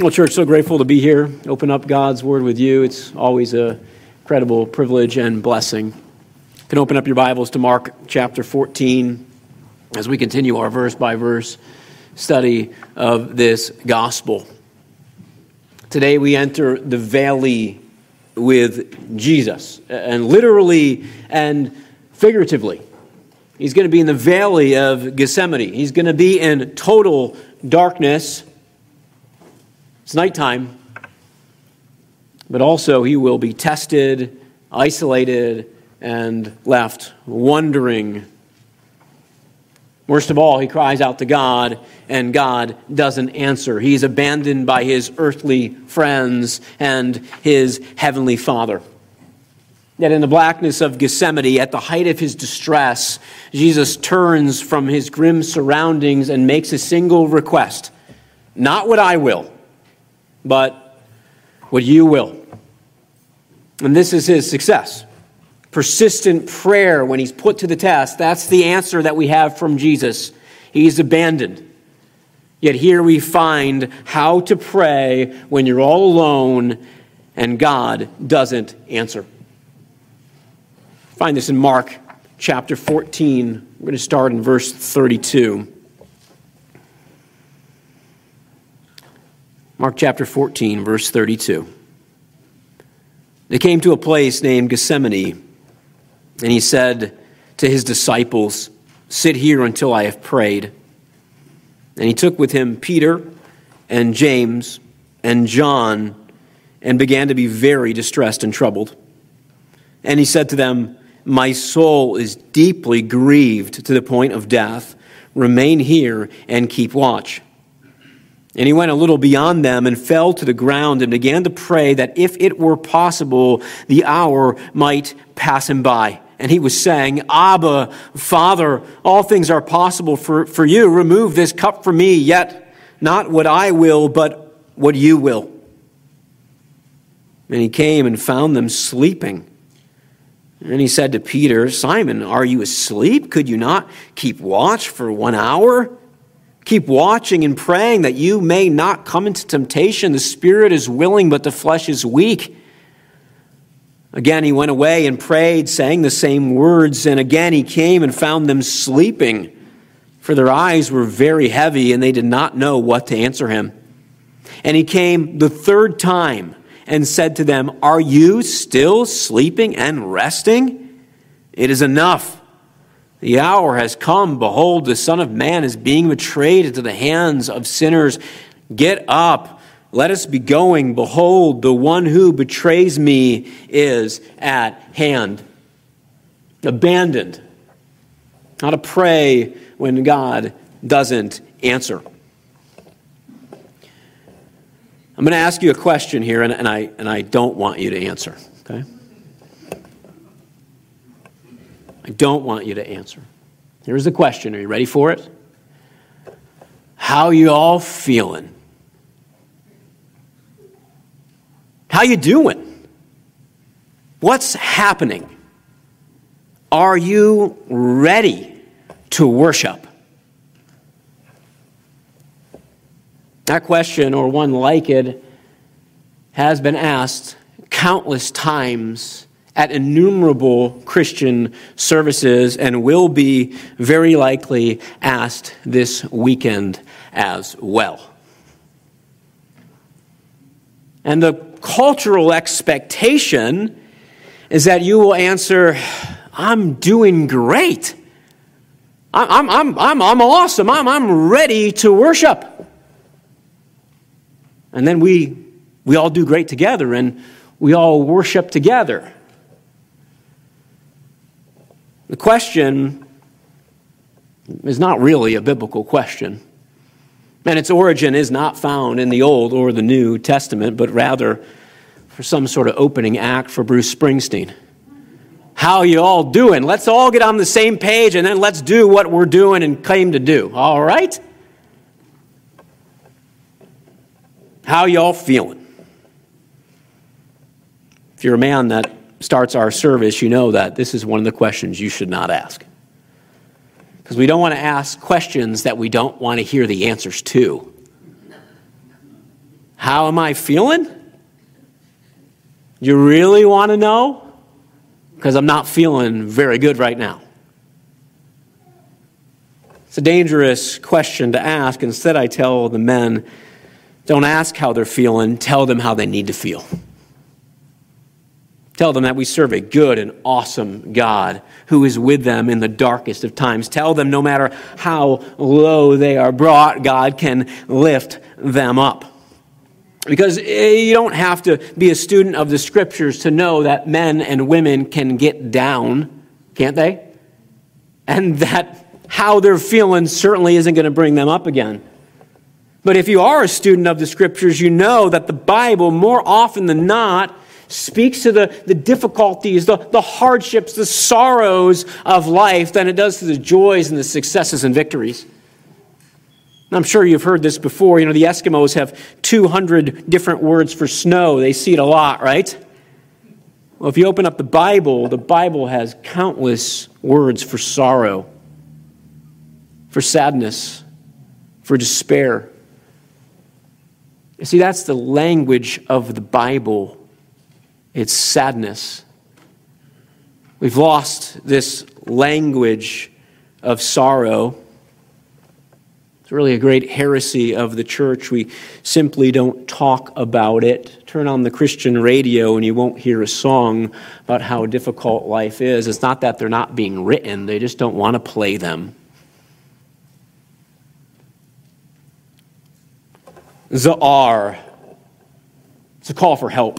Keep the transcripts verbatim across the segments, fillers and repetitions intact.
Well, church, so grateful to be here, open up God's Word with you. It's always a incredible privilege and blessing. You can open up your Bibles to Mark chapter fourteen as we continue our verse-by-verse study of this gospel. Today we enter the valley with Jesus, and literally and figuratively. He's going to be in the valley of Gethsemane. He's going to be in total darkness. It's nighttime, but also he will be tested, isolated, and left wondering. Worst of all, he cries out to God, and God doesn't answer. He's abandoned by his earthly friends and his heavenly Father. Yet in the blackness of Gethsemane, at the height of his distress, Jesus turns from his grim surroundings and makes a single request. Not what I will, but what you will. And this is his success. Persistent prayer when he's put to the test. That's the answer that we have from Jesus. He's abandoned. Yet here we find how to pray when you're all alone and God doesn't answer. Find this in Mark chapter fourteen. We're going to start in verse thirty-two. Mark chapter fourteen, verse thirty-two. They came to a place named Gethsemane, and he said to his disciples, "Sit here until I have prayed." And he took with him Peter and James and John and began to be very distressed and troubled. And he said to them, "My soul is deeply grieved to the point of death. Remain here and keep watch." And he went a little beyond them and fell to the ground and began to pray that if it were possible, the hour might pass him by. And he was saying, "Abba, Father, all things are possible for, for you. Remove this cup from me, yet not what I will, but what you will." And he came and found them sleeping. And he said to Peter, "Simon, are you asleep? Could you not keep watch for one hour? Keep watching and praying that you may not come into temptation. The spirit is willing, but the flesh is weak." Again, he went away and prayed, saying the same words. And again, he came and found them sleeping, for their eyes were very heavy, and they did not know what to answer him. And he came the third time and said to them, "Are you still sleeping and resting? It is enough. The hour has come. Behold, the Son of Man is being betrayed into the hands of sinners. Get up. Let us be going. Behold, the one who betrays me is at hand." Abandoned. How to pray when God doesn't answer. I'm going to ask you a question here, and, and I and I don't want you to answer. Okay? I don't want you to answer. Here's the question. Are you ready for it? How you all feeling? How you doing? What's happening? Are you ready to worship? That question, or one like it, has been asked countless times at innumerable Christian services and will be very likely asked this weekend as well. And the cultural expectation is that you will answer, "I'm doing great. I'm I'm I'm I'm awesome. I'm I'm ready to worship." And then we we all do great together and we all worship together. The question is not really a biblical question. And its origin is not found in the Old or the New Testament, but rather for some sort of opening act for Bruce Springsteen. How you all doing? Let's all get on the same page and then let's do what we're doing and claim to do. All right? How you all feeling? If you're a man that starts our service, you know that this is one of the questions you should not ask. Because we don't want to ask questions that we don't want to hear the answers to. How am I feeling? You really want to know? Because I'm not feeling very good right now. It's a dangerous question to ask. Instead, I tell the men, don't ask how they're feeling, tell them how they need to feel. Tell them that we serve a good and awesome God who is with them in the darkest of times. Tell them no matter how low they are brought, God can lift them up. Because you don't have to be a student of the Scriptures to know that men and women can get down, can't they? And that how they're feeling certainly isn't going to bring them up again. But if you are a student of the Scriptures, you know that the Bible, more often than not, speaks to the, the difficulties, the, the hardships, the sorrows of life than it does to the joys and the successes and victories. And I'm sure you've heard this before. You know, the Eskimos have two hundred different words for snow. They see it a lot, right? Well, if you open up the Bible, the Bible has countless words for sorrow, for sadness, for despair. You see, that's the language of the Bible. It's sadness. We've lost this language of sorrow. It's really a great heresy of the church. We simply don't talk about it. Turn on the Christian radio and you won't hear a song about how difficult life is. It's not that they're not being written. They just don't want to play them. Za'ar. It's a call for help.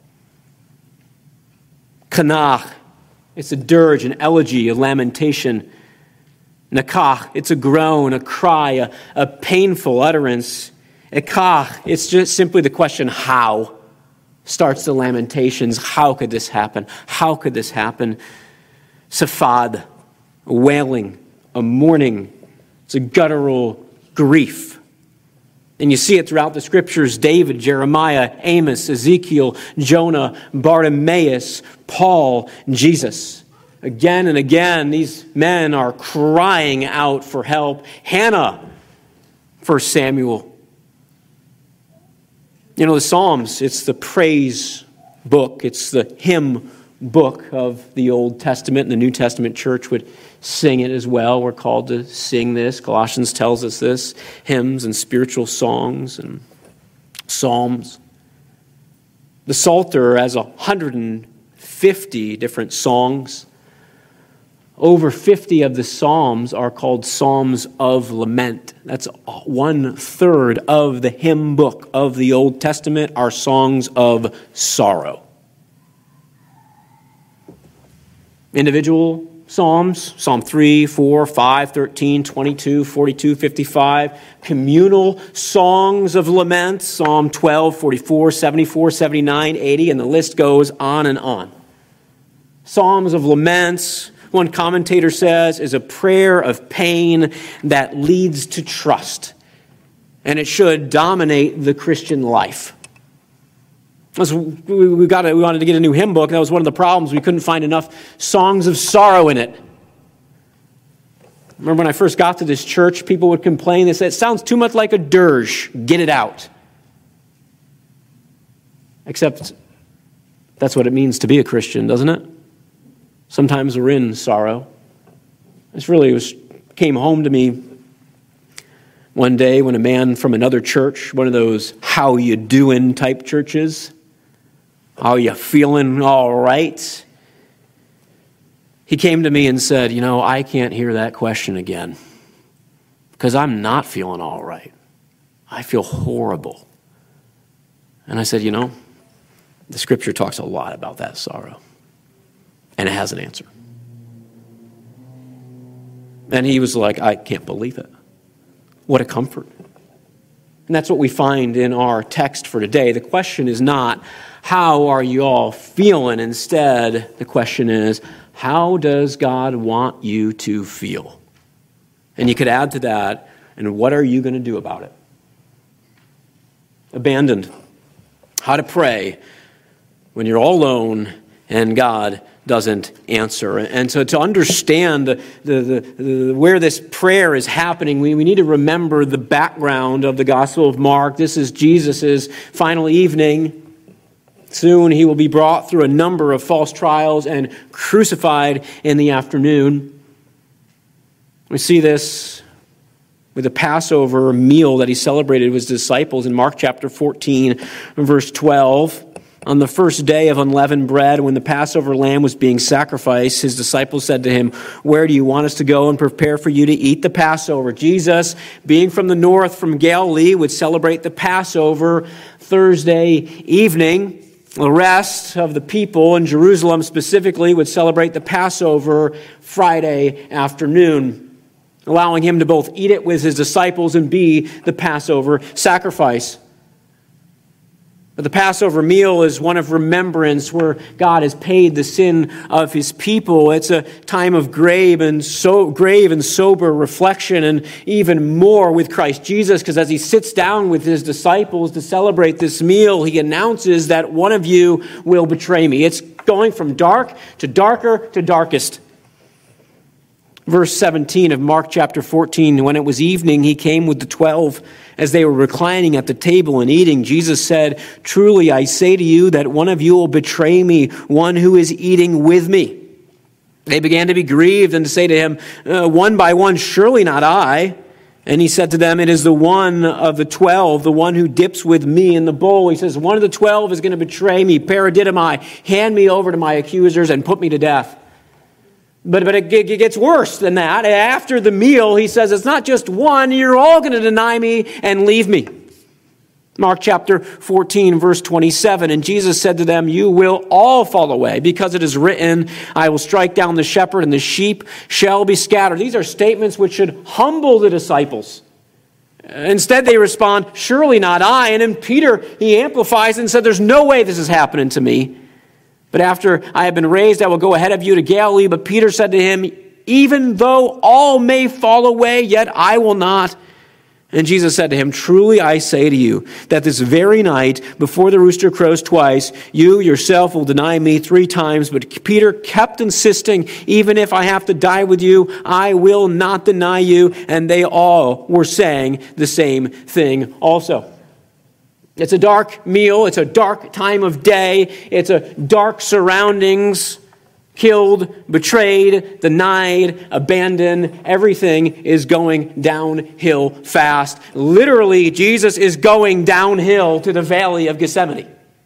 Kanach, it's a dirge, an elegy, a lamentation. Nakach, it's a groan, a cry, a, a painful utterance. Ekach, it's just simply the question, how? Starts the lamentations. How could this happen? How could this happen? Safad, a wailing, a mourning. It's a guttural grief. And you see it throughout the Scriptures. David, Jeremiah, Amos, Ezekiel, Jonah, Bartimaeus, Paul, Jesus. Again and again, these men are crying out for help. Hannah, First Samuel. You know, the Psalms, it's the praise book. It's the hymn book of the Old Testament, and the New Testament church would sing it as well. We're called to sing this. Colossians tells us this. Hymns and spiritual songs and psalms. The Psalter has one hundred fifty different songs. Over fifty of the psalms are called psalms of lament. That's one third of the hymn book of the Old Testament are songs of sorrow. Individual psalms, Psalm three, four, five, thirteen, twenty-two, forty-two, fifty-five. Communal songs of lament, Psalm twelve, forty-four, seventy-four, seventy-nine, eighty, and the list goes on and on. Psalms of laments, one commentator says, is a prayer of pain that leads to trust. And it should dominate the Christian life. We, got to, we wanted to get a new hymn book. That was one of the problems. We couldn't find enough songs of sorrow in it. Remember when I first got to this church, people would complain. They said, it sounds too much like a dirge. Get it out. Except that's what it means to be a Christian, doesn't it? Sometimes we're in sorrow. This really was came home to me one day when a man from another church, one of those how you doing type churches, how you feeling all right? He came to me and said, you know, I can't hear that question again because I'm not feeling all right. I feel horrible. And I said, you know, the Scripture talks a lot about that sorrow. And it has an answer. And he was like, I can't believe it. What a comfort. And that's what we find in our text for today. The question is not, how are you all feeling? Instead, the question is, how does God want you to feel? And you could add to that, and what are you going to do about it? Abandoned. How to pray when you're all alone and God doesn't answer. And so to understand the, the, the, the, where this prayer is happening, we, we need to remember the background of the Gospel of Mark. This is Jesus' final evening. Soon he will be brought through a number of false trials and crucified in the afternoon. We see this with the Passover meal that he celebrated with his disciples in Mark chapter fourteen, verse twelve. On the first day of unleavened bread, when the Passover lamb was being sacrificed, his disciples said to him, "Where do you want us to go and prepare for you to eat the Passover?" Jesus, being from the north, from Galilee, would celebrate the Passover Thursday evening. The rest of the people in Jerusalem specifically would celebrate the Passover Friday afternoon, allowing him to both eat it with his disciples and be the Passover sacrifice. But the Passover meal is one of remembrance where God has paid the sin of his people. It's a time of grave and so grave and sober reflection, and even more with Christ Jesus, because as he sits down with his disciples to celebrate this meal, he announces that one of you will betray me. It's going from dark to darker to darkest. Verse seventeen of Mark chapter fourteen, when it was evening, he came with the twelve. As they were reclining at the table and eating, Jesus said, "Truly I say to you that one of you will betray me, one who is eating with me." They began to be grieved and to say to him, uh, one by one, "Surely not I." And he said to them, "It is the one of the twelve, the one who dips with me in the bowl." He says, "One of the twelve is going to betray me, paradidomai, hand me over to my accusers and put me to death." But, but it, it gets worse than that. After the meal, he says, "It's not just one, you're all going to deny me and leave me." Mark chapter fourteen, verse twenty-seven, and Jesus said to them, "You will all fall away, because it is written, I will strike down the shepherd and the sheep shall be scattered." These are statements which should humble the disciples. Instead, they respond, "Surely not I." And then Peter, he amplifies and said, "There's no way this is happening to me. But after I have been raised, I will go ahead of you to Galilee." But Peter said to him, "Even though all may fall away, yet I will not." And Jesus said to him, "Truly I say to you, that this very night, before the rooster crows twice, you yourself will deny me three times." But Peter kept insisting, "Even if I have to die with you, I will not deny you." And they all were saying the same thing also. It's a dark meal. It's a dark time of day. It's a dark surroundings. Killed, betrayed, denied, abandoned. Everything is going downhill fast. Literally, Jesus is going downhill to the Valley of Gethsemane.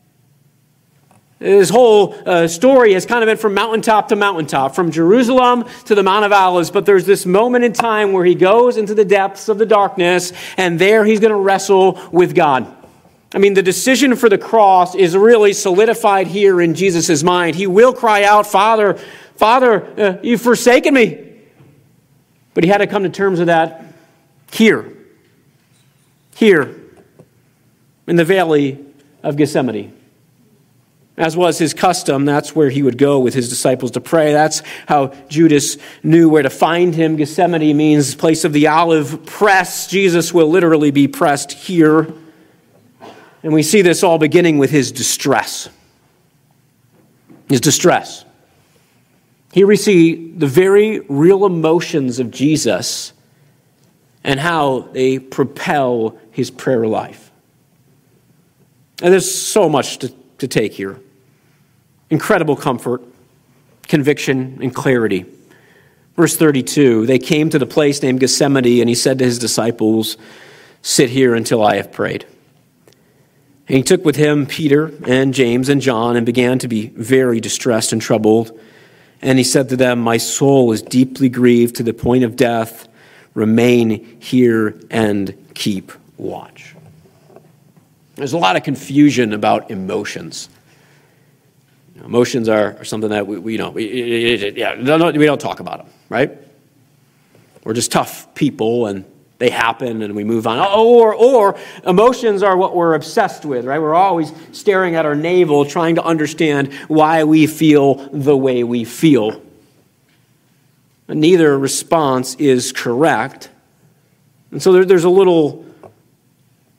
This whole uh, story has kind of been from mountaintop to mountaintop, from Jerusalem to the Mount of Olives. But there's this moment in time where he goes into the depths of the darkness, and there he's going to wrestle with God. I mean, the decision for the cross is really solidified here in Jesus' mind. He will cry out, "Father, Father, uh, you've forsaken me." But he had to come to terms with that here. Here, in the Valley of Gethsemane. As was his custom, that's where he would go with his disciples to pray. That's how Judas knew where to find him. Gethsemane means place of the olive press. Jesus will literally be pressed here. And we see this all beginning with his distress. His distress. Here we see the very real emotions of Jesus and how they propel his prayer life. And there's so much to, to take here. Incredible comfort, conviction, and clarity. Verse thirty-two, they came to the place named Gethsemane, and he said to his disciples, "Sit here until I have prayed." And he took with him Peter and James and John and began to be very distressed and troubled. And he said to them, "My soul is deeply grieved to the point of death. Remain here and keep watch." There's a lot of confusion about emotions. Emotions are, are something that we, we you know, we, yeah, we don't talk about them, right? We're just tough people, and they happen and we move on. Or, or emotions are what we're obsessed with, right? We're always staring at our navel, trying to understand why we feel the way we feel. And neither response is correct. And so there, there's a little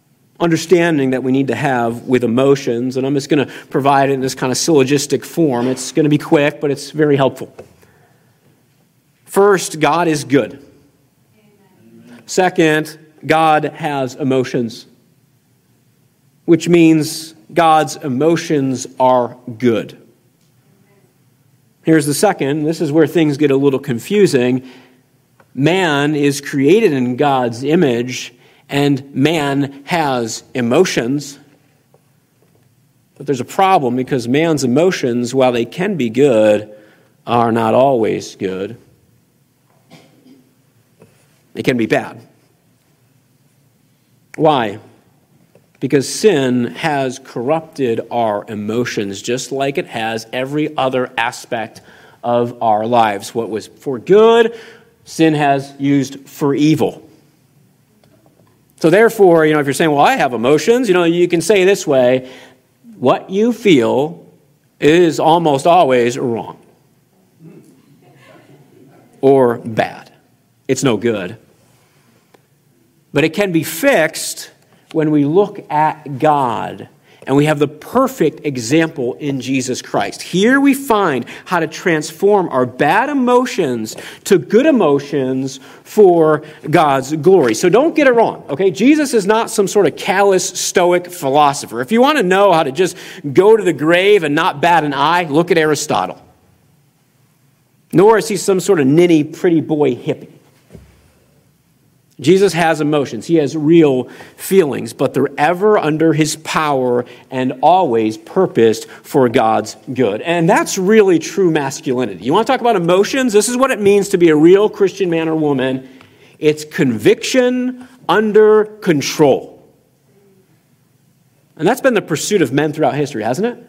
understanding that we need to have with emotions, and I'm just going to provide it in this kind of syllogistic form. It's going to be quick, but it's very helpful. First, God is good. Amen. Second, God has emotions, which means God's emotions are good. Here's the second. This is where things get a little confusing. Man is created in God's image, and man has emotions. But there's a problem because man's emotions, while they can be good, are not always good. They can be bad. Why? Because sin has corrupted our emotions just like it has every other aspect of our lives. What was for good, sin has used for evil. So therefore, you know, if you're saying, well, I have emotions, you know, you can say this way, what you feel is almost always wrong or bad. It's no good. But it can be fixed when we look at God, and we have the perfect example in Jesus Christ. Here we find how to transform our bad emotions to good emotions for God's glory. So don't get it wrong, okay? Jesus is not some sort of callous, stoic philosopher. If you want to know how to just go to the grave and not bat an eye, look at Aristotle. Nor is he some sort of ninny, pretty boy hippie. Jesus has emotions. He has real feelings, but they're ever under his power and always purposed for God's good. And that's really true masculinity. You want to talk about emotions? This is what it means to be a real Christian man or woman. It's conviction under control. And that's been the pursuit of men throughout history, hasn't it?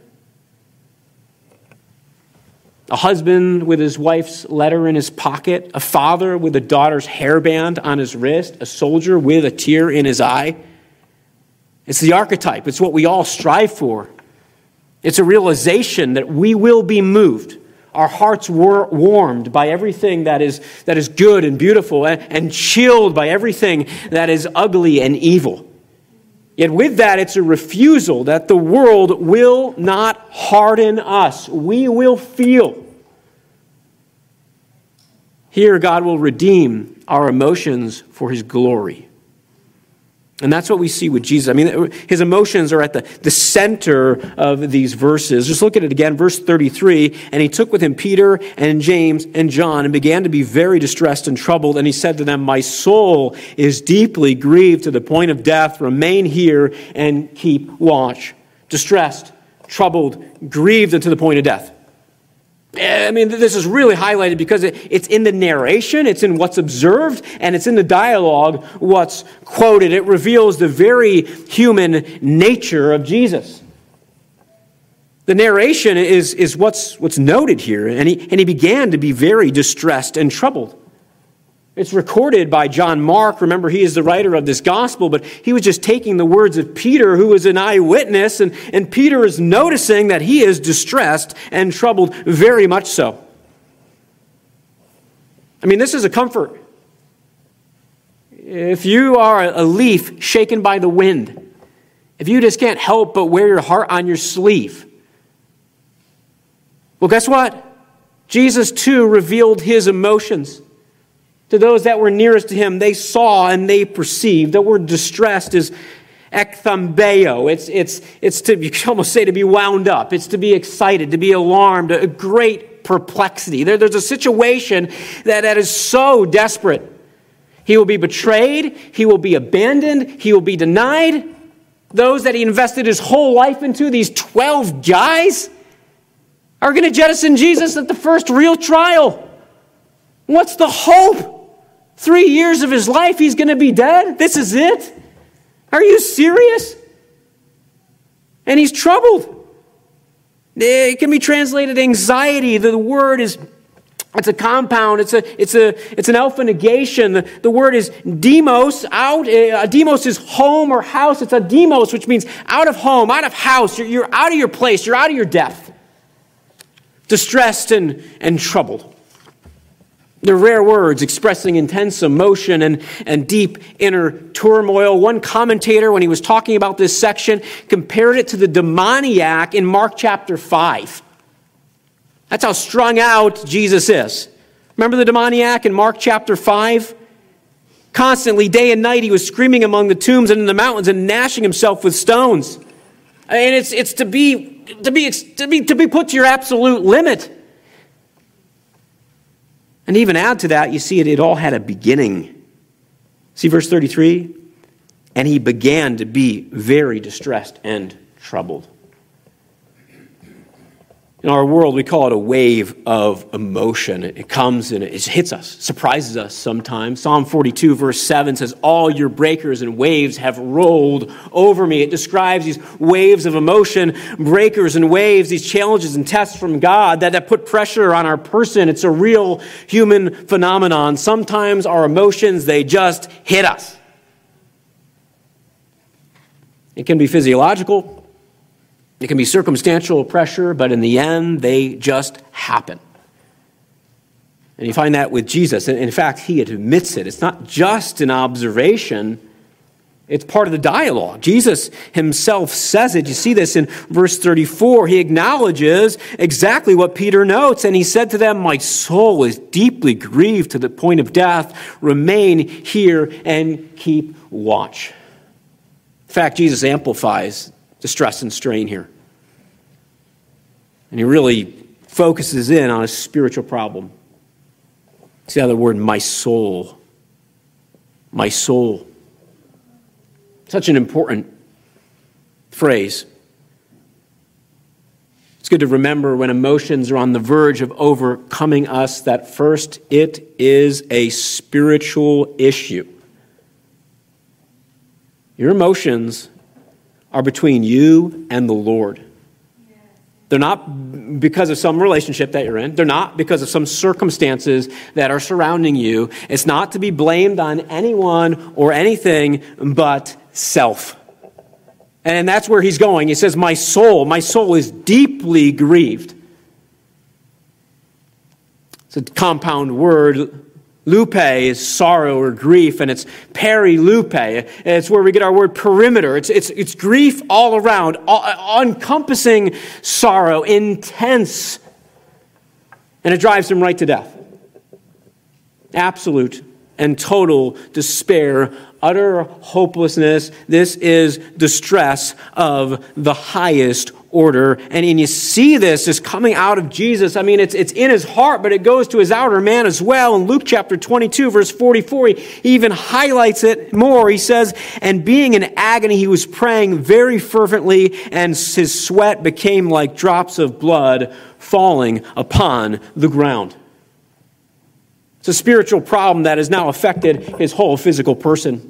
A husband with his wife's letter in his pocket, a father with a daughter's hairband on his wrist, a soldier with a tear in his eye. It's the archetype. It's what we all strive for. It's a realization that we will be moved, our hearts were warmed by everything that is, that is good and beautiful, and, and chilled by everything that is ugly and evil. Yet with that, it's a refusal that the world will not harden us. We will feel. Here, God will redeem our emotions for his glory. And that's what we see with Jesus. I mean, his emotions are at the, the center of these verses. Just look at it again, verse thirty-three. And he took with him Peter and James and John and began to be very distressed and troubled. And he said to them, my soul is deeply grieved to the point of death. Remain here and keep watch. Distressed, troubled, grieved unto the point of death. I mean, this is really highlighted because it's in the narration, it's in what's observed, and it's in the dialogue what's quoted. It reveals the very human nature of Jesus. The narration is, is what's, what's noted here, and he, and he began to be very distressed and troubled. It's recorded by John Mark. Remember, he is the writer of this gospel, but he was just taking the words of Peter, who was an eyewitness, and, and Peter is noticing that he is distressed and troubled very much so. I mean, this is a comfort. If you are a leaf shaken by the wind, if you just can't help but wear your heart on your sleeve, well, guess what? Jesus, too, revealed his emotions. To those that were nearest to him, they saw and they perceived. The word distressed is ekthambeo. It's, it's, it's to, you could almost say, to be wound up. It's to be excited, to be alarmed, a great perplexity. There, there's a situation that, that is so desperate. He will be betrayed. He will be abandoned. He will be denied. Those that he invested his whole life into, these twelve guys, are going to jettison Jesus at the first real trial. What's the hope? Three years of his life, he's going to be dead? This is it? Are you serious? And he's troubled. It can be translated anxiety. The word is, it's a compound. It's a, it's a, it's an alpha negation. The, the word is demos, out. Uh, demos is home or house. It's a demos, which means out of home, out of house. You're, you're out of your place. You're out of your depth. Distressed and, and troubled. They're rare words expressing intense emotion and, and deep inner turmoil. One commentator, when he was talking about this section, compared it to the demoniac in Mark chapter five. That's how strung out Jesus is. Remember the demoniac in Mark chapter five? Constantly, day and night, he was screaming among the tombs and in the mountains and gnashing himself with stones. And it's it's to be to be to be to be put to your absolute limit. And even add to that, you see it, it all had a beginning. See verse thirty-three? And he began to be very distressed and troubled. In our world, we call it a wave of emotion. It comes and it hits us, surprises us sometimes. Psalm forty-two, verse seven says, all your breakers and waves have rolled over me. It describes these waves of emotion, breakers and waves, these challenges and tests from God that, that put pressure on our person. It's a real human phenomenon. Sometimes our emotions, they just hit us. It can be physiological. It can be circumstantial pressure, but in the end, they just happen. And you find that with Jesus. In fact, he admits it. It's not just an observation. It's part of the dialogue. Jesus himself says it. You see this in verse thirty-four. He acknowledges exactly what Peter notes. And he said to them, my soul is deeply grieved to the point of death. Remain here and keep watch. In fact, Jesus amplifies distress and strain here. And he really focuses in on a spiritual problem. See how the word my soul, my soul. Such an important phrase. It's good to remember when emotions are on the verge of overcoming us that first, it is a spiritual issue. Your emotions are between you and the Lord. They're not because of some relationship that you're in. They're not because of some circumstances that are surrounding you. It's not to be blamed on anyone or anything but self. And that's where he's going. He says, my soul, my soul is deeply grieved. It's a compound word. Lupe is sorrow or grief, and it's perilupe. It's where we get our word perimeter. It's, it's, it's grief all around, all, encompassing sorrow, intense. And it drives him right to death. Absolute and total despair, utter hopelessness. This is distress of the highest order. And, and you see this is coming out of Jesus. I mean, it's it's in his heart, but it goes to his outer man as well. In Luke chapter twenty-two, verse forty-four, he even highlights it more. He says, and being in agony, he was praying very fervently, and his sweat became like drops of blood falling upon the ground. It's a spiritual problem that has now affected his whole physical person.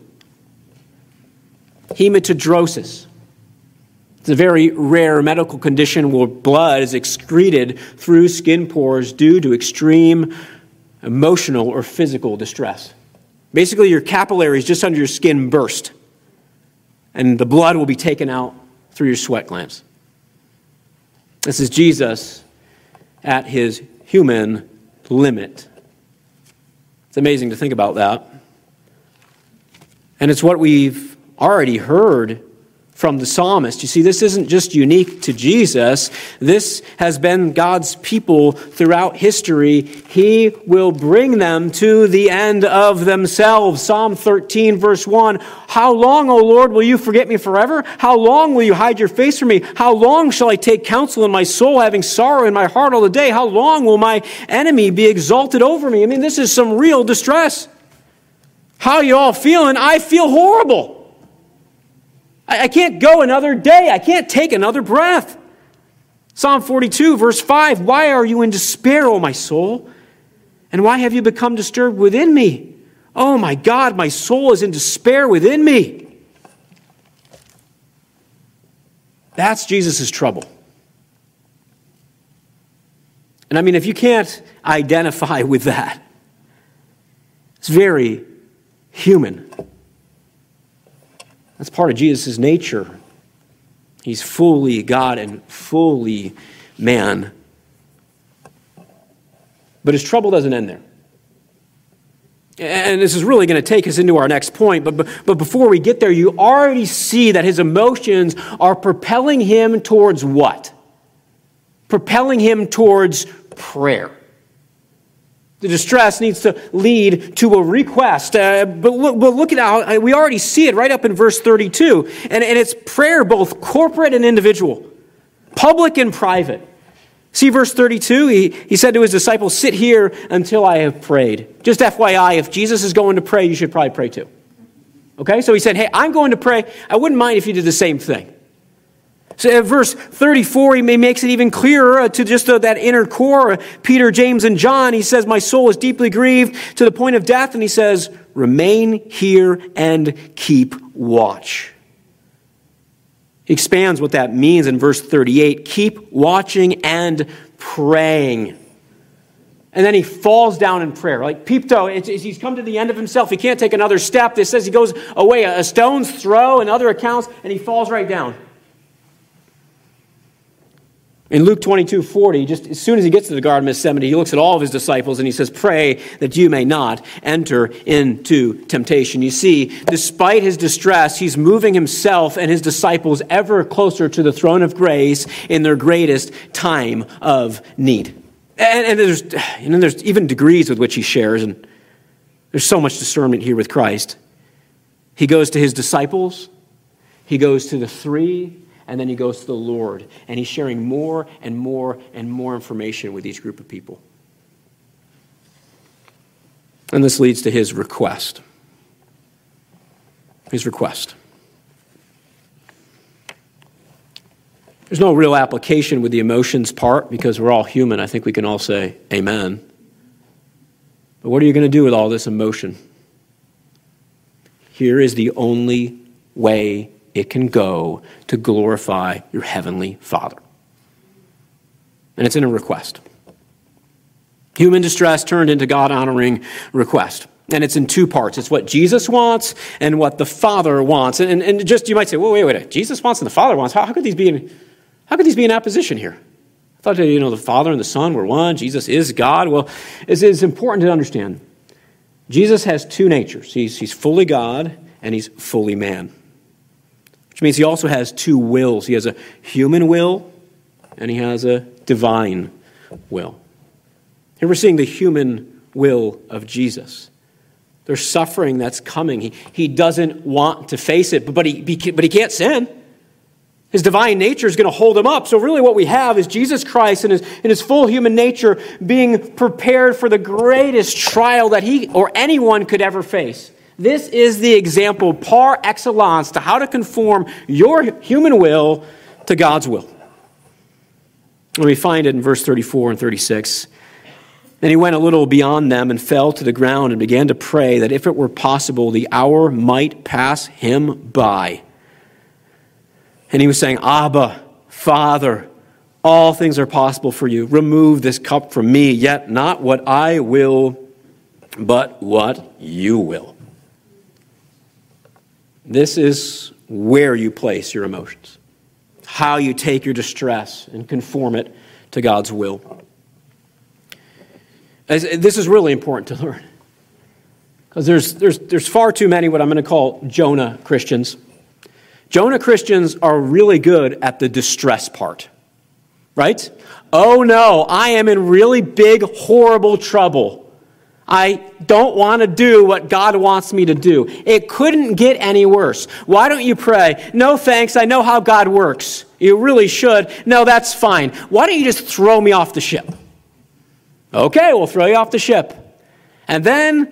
Hematidrosis. It's a very rare medical condition where blood is excreted through skin pores due to extreme emotional or physical distress. Basically, your capillaries just under your skin burst, and the blood will be taken out through your sweat glands. This is Jesus at his human limit. It's amazing to think about that. And it's what we've already heard from the psalmist. You see, this isn't just unique to Jesus. This has been God's people throughout history. He will bring them to the end of themselves. Psalm thirteen, verse one, how long, O Lord, will you forget me forever? How long will you hide your face from me? How long shall I take counsel in my soul, having sorrow in my heart all the day? How long will my enemy be exalted over me? I mean, this is some real distress. How are you all feeling? I feel horrible. I can't go another day. I can't take another breath. Psalm forty-two, verse five, why are you in despair, O my soul? And why have you become disturbed within me? Oh my God, my soul is in despair within me. That's Jesus' trouble. And I mean, if you can't identify with that, it's very human. That's part of Jesus' nature. He's fully God and fully man. But his trouble doesn't end there. And this is really going to take us into our next point. But, but, but before we get there, you already see that his emotions are propelling him towards what? Propelling him towards prayer. The distress needs to lead to a request. Uh, but, look, but look at how we already see it right up in verse thirty-two. And, and it's prayer both corporate and individual, public and private. See verse thirty-two, he, he said to his disciples, sit here until I have prayed. Just F Y I, if Jesus is going to pray, you should probably pray too. Okay, so he said, hey, I'm going to pray. I wouldn't mind if you did the same thing. So in verse thirty-four, he makes it even clearer to just that inner core, Peter, James, and John. He says, my soul is deeply grieved to the point of death. And he says, remain here and keep watch. He expands what that means in verse thirty-eight. Keep watching and praying. And then he falls down in prayer. Like Pepto, it's, it's, he's come to the end of himself. He can't take another step. It says he goes away a stone's throw in other accounts, and he falls right down. In Luke twenty-two forty, just as soon as he gets to the Garden of Gethsemane, he looks at all of his disciples and he says, pray that you may not enter into temptation. You see, despite his distress, he's moving himself and his disciples ever closer to the throne of grace in their greatest time of need. And, and there's, you know, there's even degrees with which he shares, and there's so much discernment here with Christ. He goes to his disciples, he goes to the three, and then he goes to the Lord, and he's sharing more and more and more information with each group of people. And this leads to his request. His request. There's no real application with the emotions part because we're all human. I think we can all say amen. But what are you going to do with all this emotion? Here is the only way it can go to glorify your heavenly Father. And it's in a request. Human distress turned into God-honoring request. And it's in two parts. It's what Jesus wants and what the Father wants. And, and, and just, you might say, well, wait, wait, Jesus wants and the Father wants. How, how could these be in, how could these be in opposition here? I thought that, you know, the Father and the Son were one. Jesus is God. Well, it's, it's important to understand. Jesus has two natures. He's, he's fully God and he's fully man. Which means he also has two wills. He has a human will and he has a divine will. Here we're seeing the human will of Jesus. There's suffering that's coming. He, he doesn't want to face it, but, but, he, but he can't sin. His divine nature is going to hold him up. So really what we have is Jesus Christ in his, in his full human nature being prepared for the greatest trial that he or anyone could ever face. This is the example par excellence to how to conform your human will to God's will. And we find it in verse thirty-four and thirty-six. Then he went a little beyond them and fell to the ground and began to pray that if it were possible, the hour might pass him by. And he was saying, Abba, Father, all things are possible for you. Remove this cup from me, yet not what I will, but what you will. This is where you place your emotions, how you take your distress and conform it to God's will. As, this is really important to learn because there's, there's, there's far too many what I'm going to call Jonah Christians. Jonah Christians are really good at the distress part, right? Oh no, I am in really big, horrible trouble. I don't want to do what God wants me to do. It couldn't get any worse. Why don't you pray? No thanks, I know how God works. You really should. No, that's fine. Why don't you just throw me off the ship? Okay, we'll throw you off the ship. And then,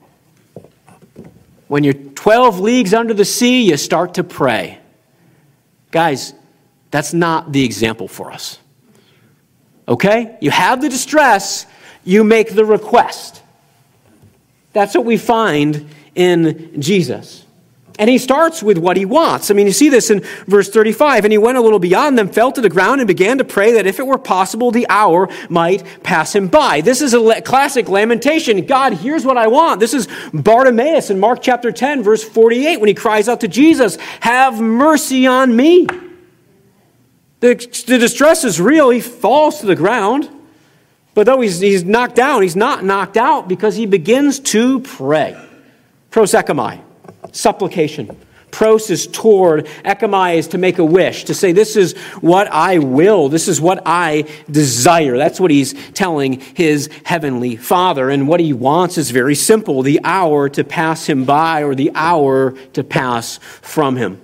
when you're twelve leagues under the sea, you start to pray. Guys, that's not the example for us. Okay? You have the distress, you make the request. That's what we find in Jesus. And he starts with what he wants. I mean, you see this in verse thirty-five. And he went a little beyond them, fell to the ground, and began to pray that if it were possible, the hour might pass him by. This is a classic lamentation. God, here's what I want. This is Bartimaeus in Mark chapter ten, verse forty-eight, when he cries out to Jesus, have mercy on me. The, the distress is real. He falls to the ground. But though he's, he's knocked down, he's not knocked out because he begins to pray. Prosekemai, supplication. Pros is toward, ekemai is to make a wish, to say, this is what I will, this is what I desire. That's what he's telling his heavenly Father. And what he wants is very simple, the hour to pass him by or the hour to pass from him.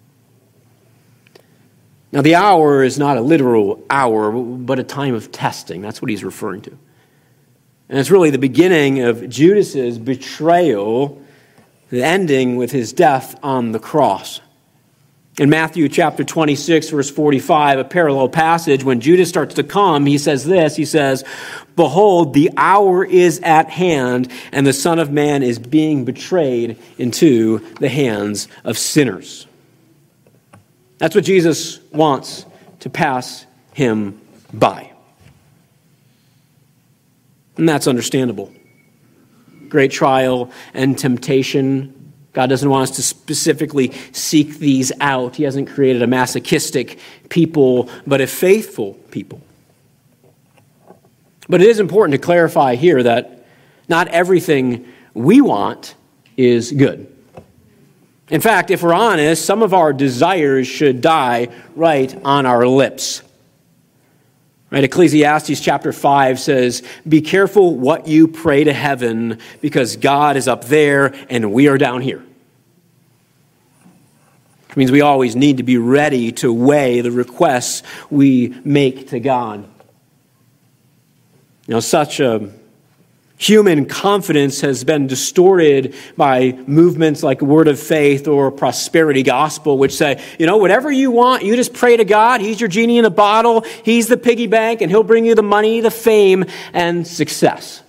Now, the hour is not a literal hour, but a time of testing. That's what he's referring to. And it's really the beginning of Judas's betrayal, the ending with his death on the cross. In Matthew chapter twenty-six, verse forty-five, a parallel passage, when Judas starts to come, he says this, he says, "Behold, the hour is at hand, and the Son of Man is being betrayed into the hands of sinners." That's what Jesus wants to pass him by. And that's understandable. Great trial and temptation. God doesn't want us to specifically seek these out. He hasn't created a masochistic people, but a faithful people. But it is important to clarify here that not everything we want is good. In fact, if we're honest, some of our desires should die right on our lips. Right? Ecclesiastes chapter five says, "Be careful what you pray to heaven, because God is up there and we are down here." It means we always need to be ready to weigh the requests we make to God. You know, such a human confidence has been distorted by movements like Word of Faith or Prosperity Gospel, which say, you know, whatever you want, you just pray to God. He's your genie in a bottle. He's the piggy bank, and he'll bring you the money, the fame, and success.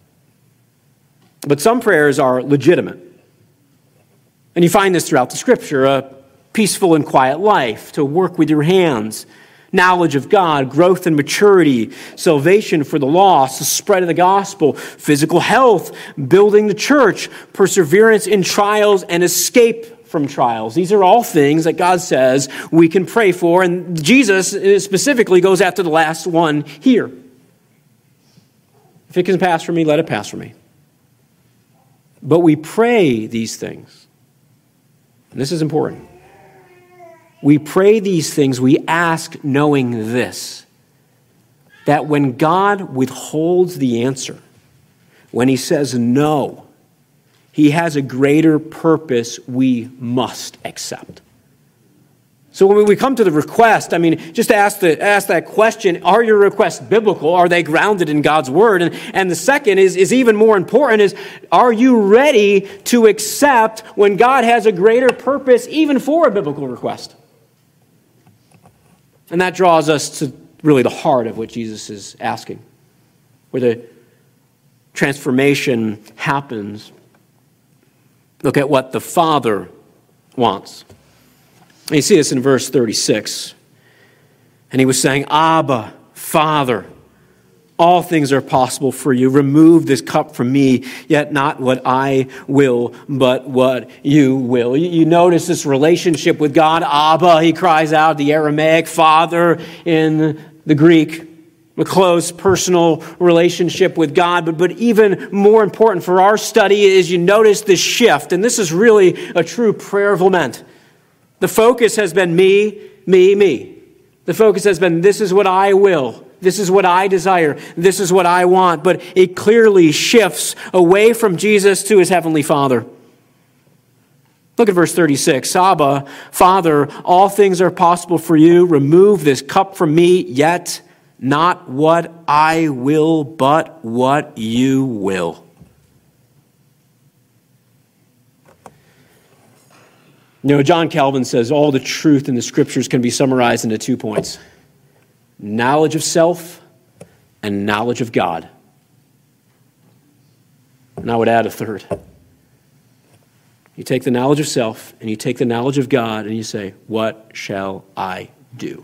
But some prayers are legitimate. And you find this throughout the Scripture, a peaceful and quiet life, to work with your hands, knowledge of God, growth and maturity, salvation for the lost, the spread of the gospel, physical health, building the church, perseverance in trials, and escape from trials. These are all things that God says we can pray for, and Jesus specifically goes after the last one here. If it can pass from me, let it pass from me. But we pray these things. And this is important. We pray these things, we ask knowing this, that when God withholds the answer, when he says no, he has a greater purpose we must accept. So when we come to the request, I mean, just ask the ask that question, are your requests biblical? Are they grounded in God's word? And, and the second is, is even more important, is are you ready to accept when God has a greater purpose even for a biblical request? And that draws us to really the heart of what Jesus is asking, where the transformation happens. Look at what the Father wants. And you see this in verse thirty-six. And he was saying, Abba, Father, all things are possible for you. Remove this cup from me, yet not what I will, but what you will. You, you notice this relationship with God. Abba, he cries out, the Aramaic, Father in the Greek. A close personal relationship with God. But, but even more important for our study is you notice this shift. And this is really a true prayer of lament. The focus has been me, me, me. The focus has been this is what I will. This is what I desire. This is what I want. But it clearly shifts away from Jesus to his heavenly Father. Look at verse thirty-six. Abba, Father, all things are possible for you. Remove this cup from me, yet not what I will, but what you will. You know, John Calvin says all the truth in the Scriptures can be summarized into two points. Knowledge of self and knowledge of God. And I would add a third. You take the knowledge of self and you take the knowledge of God and you say, what shall I do?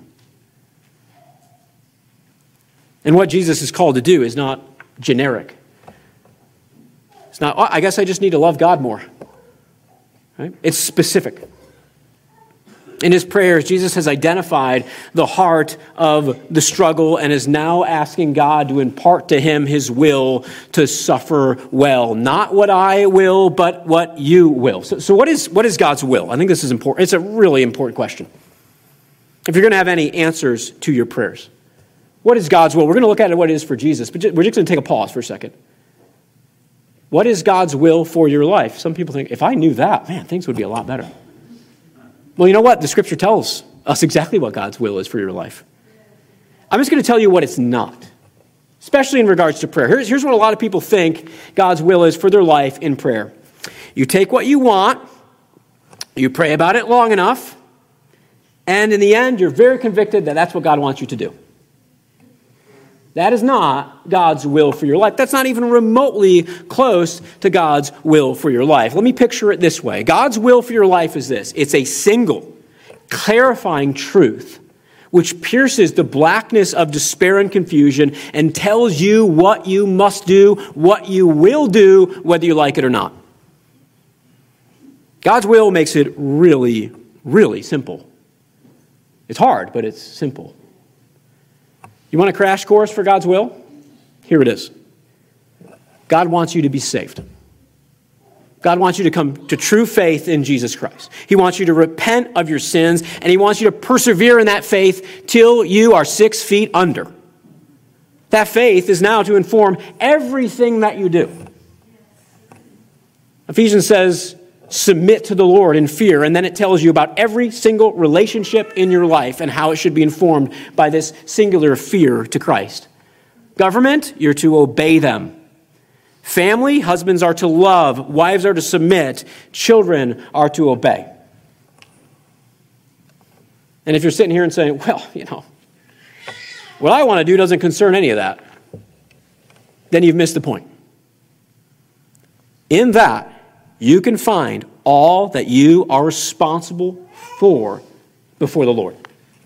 And what Jesus is called to do is not generic. It's not, oh, I guess I just need to love God more. Right? It's specific. In his prayers, Jesus has identified the heart of the struggle and is now asking God to impart to him his will to suffer well. Not what I will, but what you will. So, so what is what is God's will? I think this is important. It's a really important question. If you're going to have any answers to your prayers. What is God's will? We're going to look at what it is for Jesus, but we're just going to take a pause for a second. What is God's will for your life? Some people think, if I knew that, man, things would be a lot better. Well, you know what? The scripture tells us exactly what God's will is for your life. I'm just going to tell you what it's not, especially in regards to prayer. Here's, here's what a lot of people think God's will is for their life in prayer. You take what you want, you pray about it long enough, and in the end, you're very convicted that that's what God wants you to do. That is not God's will for your life. That's not even remotely close to God's will for your life. Let me picture it this way. God's will for your life is this. It's a single, clarifying truth which pierces the blackness of despair and confusion and tells you what you must do, what you will do, whether you like it or not. God's will makes it really, really simple. It's hard, but it's simple. You want a crash course for God's will? Here it is. God wants you to be saved. God wants you to come to true faith in Jesus Christ. He wants you to repent of your sins, and he wants you to persevere in that faith till you are six feet under. That faith is now to inform everything that you do. Ephesians says, submit to the Lord in fear, and then it tells you about every single relationship in your life and how it should be informed by this singular fear to Christ. Government, you're to obey them. Family, husbands are to love, wives are to submit, children are to obey. And if you're sitting here and saying, well, you know, what I want to do doesn't concern any of that, then you've missed the point. In that, you can find all that you are responsible for before the Lord.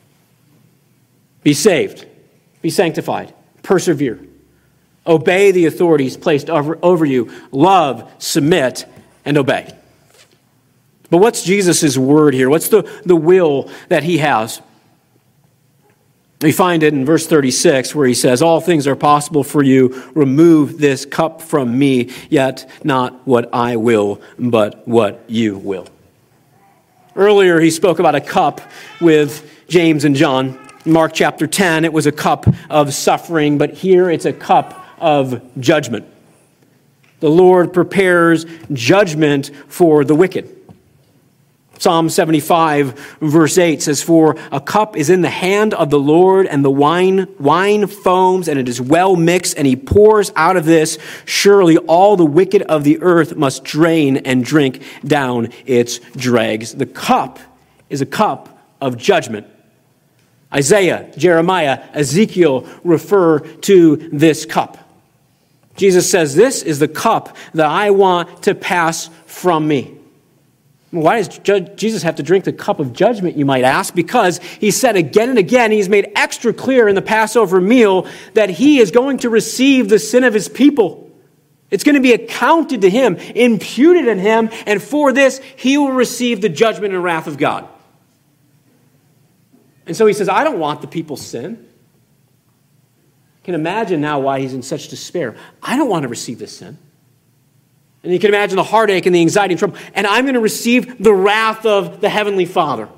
Be saved. Be sanctified. Persevere. Obey the authorities placed over, over you. Love, submit, and obey. But what's Jesus' word here? What's the, the will that he has? We find it in verse thirty-six where he says, all things are possible for you. Remove this cup from me, yet not what I will, but what you will. Earlier, he spoke about a cup with James and John. In Mark chapter ten, it was a cup of suffering, but here it's a cup of judgment. The Lord prepares judgment for the wicked. Psalm seventy-five, verse eight says, for a cup is in the hand of the Lord, and the wine wine foams, and it is well mixed, and he pours out of this. Surely all the wicked of the earth must drain and drink down its dregs. The cup is a cup of judgment. Isaiah, Jeremiah, Ezekiel refer to this cup. Jesus says, this is the cup that I want to pass from me. Why does Jesus have to drink the cup of judgment, you might ask? Because he said again and again, he's made extra clear in the Passover meal that he is going to receive the sin of his people. It's going to be accounted to him, imputed in him, and for this, he will receive the judgment and wrath of God. And so he says, I don't want the people's sin. You can imagine now why he's in such despair. I don't want to receive this sin. And you can imagine the heartache and the anxiety and trouble. And I'm going to receive the wrath of the Heavenly Father.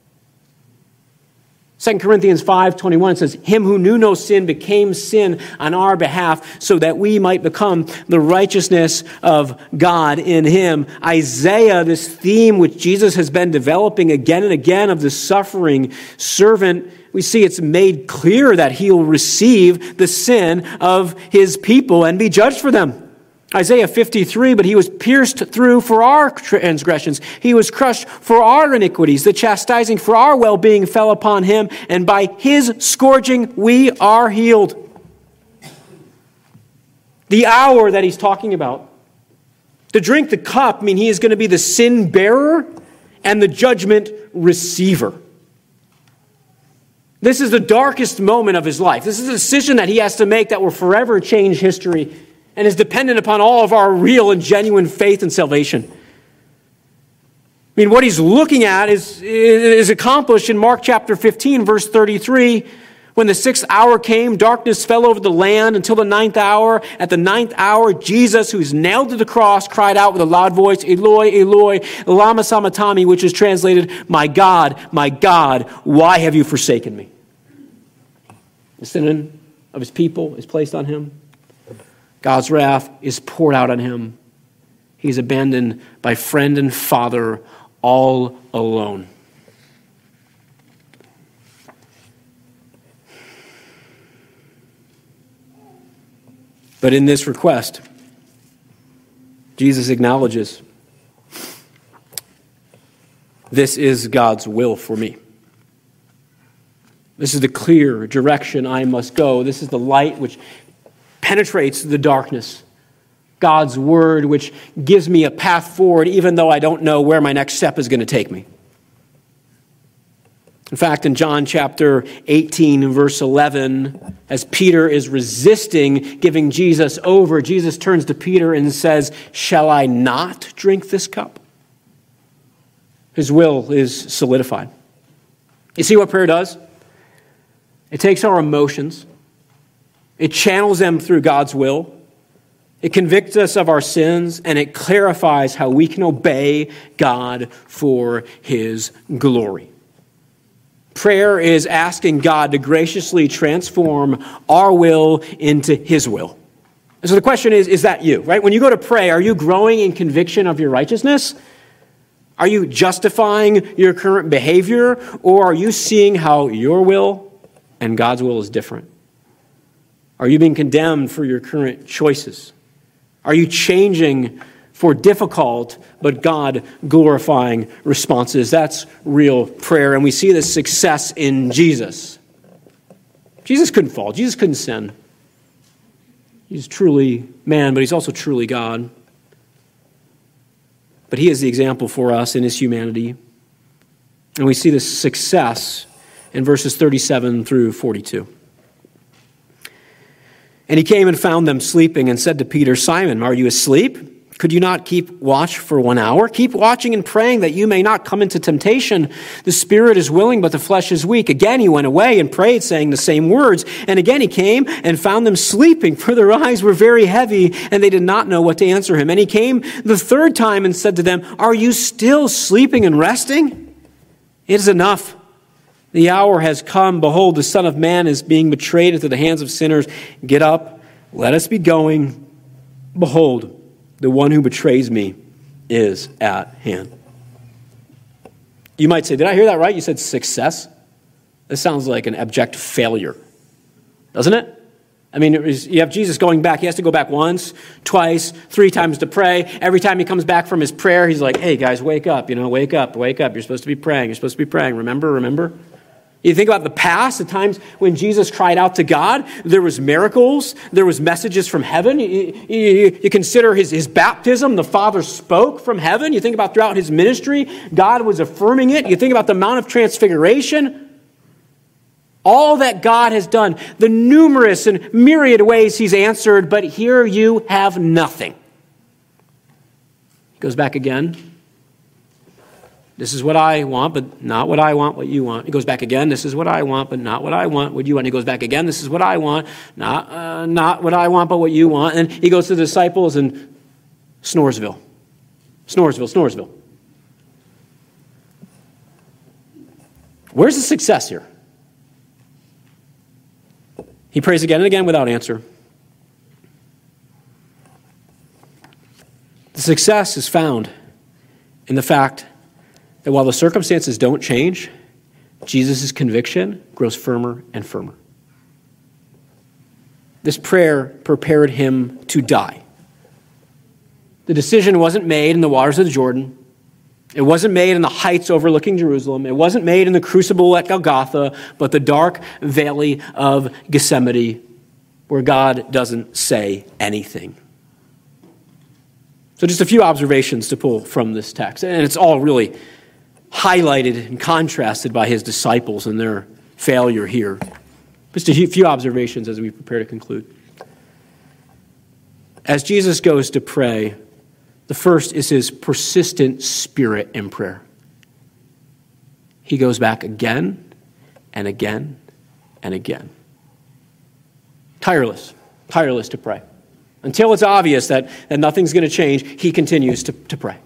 Second Corinthians five twenty-one says, him who knew no sin became sin on our behalf so that we might become the righteousness of God in him. Isaiah, this theme which Jesus has been developing again and again of the suffering servant, we see it's made clear that he'll receive the sin of his people and be judged for them. Isaiah fifty-three, but he was pierced through for our transgressions. He was crushed for our iniquities. The chastising for our well-being fell upon him, and by his scourging we are healed. The hour that he's talking about. To drink the cup, I mean, he is going to be the sin bearer and the judgment receiver. This is the darkest moment of his life. This is a decision that he has to make that will forever change history and is dependent upon all of our real and genuine faith and salvation. I mean, what he's looking at is, is accomplished in Mark chapter fifteen, verse thirty-three. When the sixth hour came, darkness fell over the land until the ninth hour. At the ninth hour, Jesus, who is nailed to the cross, cried out with a loud voice, Eloi, Eloi, lama sabachthani, which is translated, My God, my God, why have you forsaken me? The sin of his people is placed on him. God's wrath is poured out on him. He is abandoned by friend and father, all alone. But in this request, Jesus acknowledges, this is God's will for me. This is the clear direction I must go. This is the light which penetrates the darkness. God's word which gives me a path forward even though I don't know where my next step is going to take me. In fact, in John chapter eighteen, verse eleven, as Peter is resisting giving Jesus over, Jesus turns to Peter and says, shall I not drink this cup? His will is solidified. You see what prayer does? It takes our emotions. It channels them through God's will. It convicts us of our sins, and it clarifies how we can obey God for his glory. Prayer is asking God to graciously transform our will into his will. And so the question is, is that you, right? When you go to pray, are you growing in conviction of your righteousness? Are you justifying your current behavior? Or are you seeing how your will and God's will is different? Are you being condemned for your current choices? Are you changing for difficult but God-glorifying responses? That's real prayer, and we see this success in Jesus. Jesus couldn't fall. Jesus couldn't sin. He's truly man, but he's also truly God. But he is the example for us in his humanity. And we see this success in verses thirty-seven through forty-two. And he came and found them sleeping and said to Peter, Simon, are you asleep? Could you not keep watch for one hour? Keep watching and praying that you may not come into temptation. The spirit is willing, but the flesh is weak. Again he went away and prayed, saying the same words. And again he came and found them sleeping, for their eyes were very heavy, and they did not know what to answer him. And he came the third time and said to them, are you still sleeping and resting? It is enough. The hour has come. Behold, the Son of Man is being betrayed into the hands of sinners. Get up, let us be going. Behold, the one who betrays me is at hand. You might say, did I hear that right? You said success? This sounds like an abject failure, doesn't it? I mean, it was, you have Jesus going back. He has to go back once, twice, three times to pray. Every time he comes back from his prayer, he's like, hey, guys, wake up. You know, wake up, wake up. You're supposed to be praying. You're supposed to be praying. Remember, remember? You think about the past, the times when Jesus cried out to God, there was miracles, there was messages from heaven. You, you, you consider his, his baptism, the Father spoke from heaven. You think about throughout his ministry, God was affirming it. You think about the Mount of Transfiguration. All that God has done, the numerous and myriad ways he's answered, but here you have nothing. He goes back again. This is what I want, but not what I want, what you want. He goes back again. This is what I want, but not what I want, what you want. He goes back again. This is what I want, not uh, not what I want, but what you want. And he goes to the disciples in Snoresville. Snoresville, Snoresville. Where's the success here? He prays again and again without answer. The success is found in the fact that while the circumstances don't change, Jesus' conviction grows firmer and firmer. This prayer prepared him to die. The decision wasn't made in the waters of the Jordan. It wasn't made in the heights overlooking Jerusalem. It wasn't made in the crucible at Golgotha, but the dark valley of Gethsemane, where God doesn't say anything. So just a few observations to pull from this text. And it's all really highlighted and contrasted by his disciples and their failure here. Just a few observations as we prepare to conclude. As Jesus goes to pray, The first is his persistent spirit in prayer. He goes back again and again and again. Tireless, tireless to pray. Until it's obvious that, that nothing's going to change, he continues to, to pray.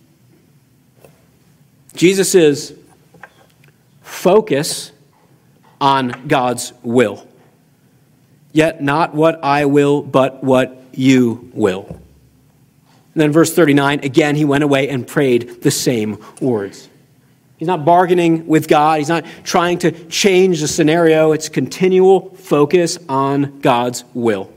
Jesus' focus on God's will. Yet not what I will, but what you will. And then verse thirty-nine, again he went away and prayed the same words. He's not bargaining with God. He's not trying to change the scenario. It's continual focus on God's will.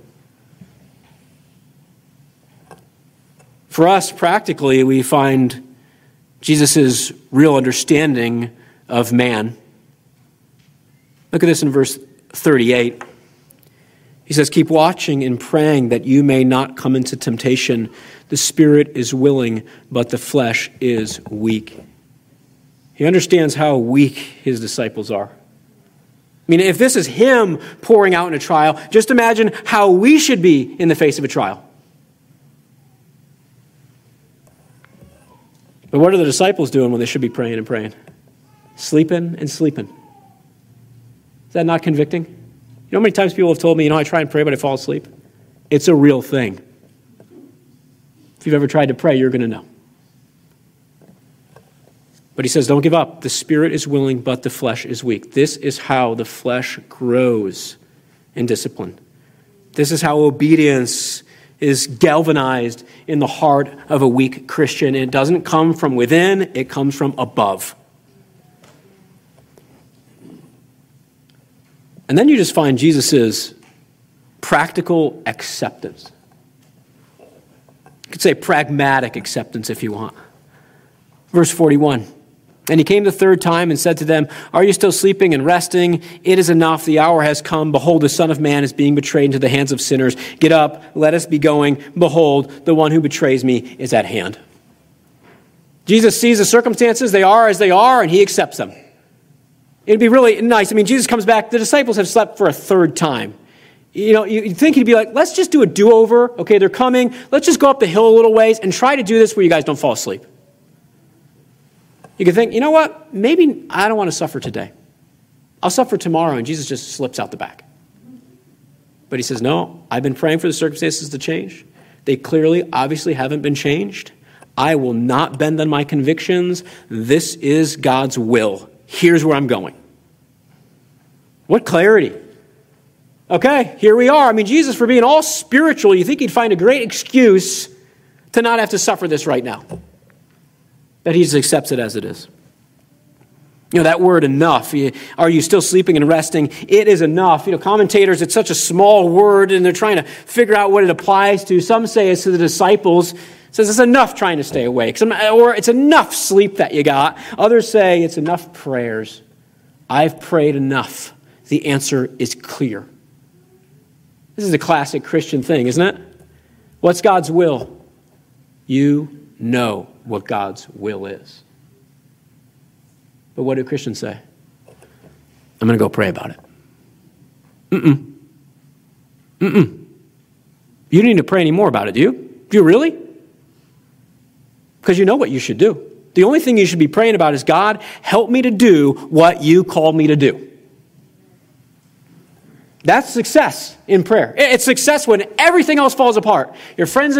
For us, practically, we find Jesus' real understanding of man. Look at this in verse thirty-eight. He says, keep watching and praying that you may not come into temptation. The spirit is willing, but the flesh is weak. He understands how weak his disciples are. I mean, if this is him pouring out in a trial, just imagine how we should be in the face of a trial. But what are the disciples doing when they should be praying and praying? Sleeping and sleeping. Is that not convicting? You know how many times people have told me, you know, I try and pray, but I fall asleep? It's a real thing. If you've ever tried to pray, you're going to know. But he says, don't give up. The spirit is willing, but the flesh is weak. This is how the flesh grows in discipline. This is how obedience is galvanized in the heart of a weak Christian. It doesn't come from within, it comes from above. And then you just find Jesus' practical acceptance. You could say pragmatic acceptance if you want. Verse forty-one. And he came the third time and said to them, are you still sleeping and resting? It is enough. The hour has come. Behold, the Son of Man is being betrayed into the hands of sinners. Get up. Let us be going. Behold, the one who betrays me is at hand. Jesus sees the circumstances. They are as they are, and he accepts them. It'd be really nice. I mean, Jesus comes back. The disciples have slept for a third time. You know, you'd think he'd be like, let's just do a do-over. Okay, they're coming. Let's just go up the hill a little ways and try to do this where you guys don't fall asleep. You could think, you know what? Maybe I don't want to suffer today. I'll suffer tomorrow, and Jesus just slips out the back. But he says, no, I've been praying for the circumstances to change. They clearly, obviously haven't been changed. I will not bend on my convictions. This is God's will. Here's where I'm going. What clarity. Okay, here we are. I mean, Jesus, for being all spiritual, you think he'd find a great excuse to not have to suffer this right now. That he just accepts it as it is. You know, that word enough, are you still sleeping and resting? It is enough. You know, commentators, it's such a small word and they're trying to figure out what it applies to. Some say it's to the disciples. It says it's enough trying to stay awake. Or it's enough sleep that you got. Others say it's enough prayers. I've prayed enough. The answer is clear. This is a classic Christian thing, isn't it? What's God's will? You know what God's will is. But what do Christians say? I'm going to go pray about it. Mm-mm. Mm-mm. You don't need to pray any more about it, do you? Do you really? Because you know what you should do. The only thing you should be praying about is, God, help me to do what you called me to do. That's success in prayer. It's success when everything else falls apart. Your friends